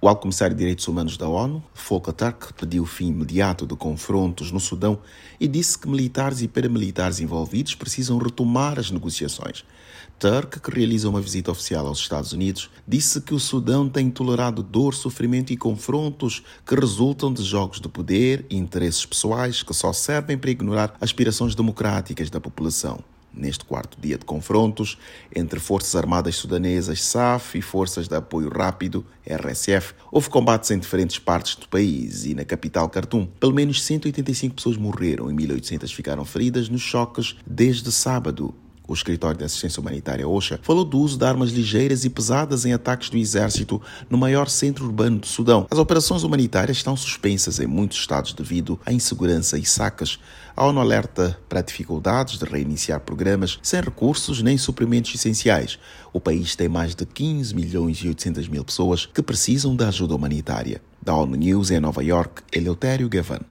O alto comissário de Direitos Humanos da ONU, Volker Turk, pediu o fim imediato de confrontos no Sudão e disse que militares e paramilitares envolvidos precisam retomar as negociações. Turk, que realiza uma visita oficial aos Estados Unidos, disse que o Sudão tem tolerado dor, sofrimento e confrontos que resultam de jogos de poder e interesses pessoais que só servem para ignorar aspirações democráticas da população. Neste quarto dia de confrontos entre Forças Armadas Sudanesas SAF e Forças de Apoio Rápido RSF, houve combates em diferentes partes do país e na capital Khartoum. Pelo menos 185 pessoas morreram e 1.800 ficaram feridas nos choques desde sábado. O Escritório de Assistência Humanitária OCHA falou do uso de armas ligeiras e pesadas em ataques do exército no maior centro urbano do Sudão. As operações humanitárias estão suspensas em muitos estados devido à insegurança e sacas. A ONU alerta para dificuldades de reiniciar programas sem recursos nem suprimentos essenciais. O país tem mais de 15 milhões e 800 mil pessoas que precisam da ajuda humanitária. Da ONU News em Nova York, Eleutério Gavan.